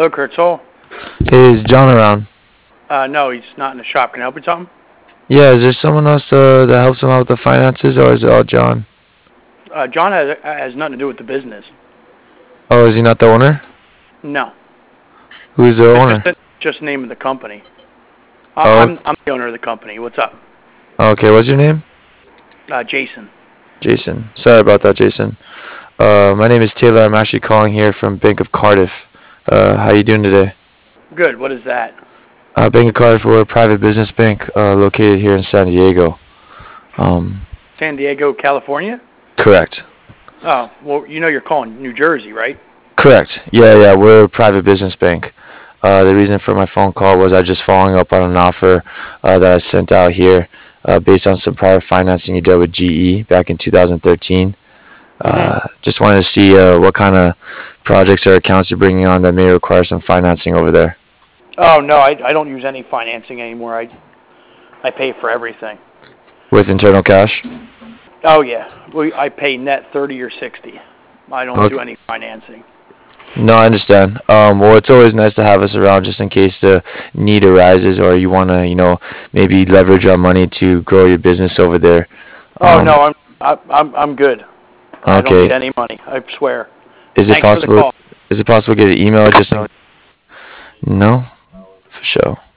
Hello, Kurtzol. Hey, is John around? No, he's not in the shop. Can I help you with something? Yeah, is there someone else that helps him out with the finances, or is it all John? John has nothing to do with the business. Oh, is he not the owner? No, Who's the it's owner? just the name of the company. Oh, I'm the owner of the company. What's up? okay. What's your name? Jason. Jason. Sorry about that, Jason. My name is Taylor. I'm actually calling here from Bank of Cardiff. How you doing today? Good. What is that? Bank of Cardiff, we're a private business bank located here in San Diego. Um, San Diego, California? correct. Oh, well, you're calling New Jersey, right? Correct. Yeah, yeah. We're a private business bank. The reason for my phone call was I just following up on an offer that I sent out here based on some prior financing you did with GE back in 2013. Mm-hmm. Just wanted to see what kind of projects or accounts you're bringing on that may require some financing over there. Oh no, I don't use any financing anymore. I pay for everything. With internal cash? Oh yeah, I pay net 30 or 60. I don't do Okay. any financing. No, I understand. Well, it's always nice to have us around just in case the need arises or you want to, maybe leverage our money to grow your business over there. Oh Um, no, I'm good. I don't need okay. any money. I swear. Is it Thanks for the possible? call. Is it possible to get an email just? No, for sure.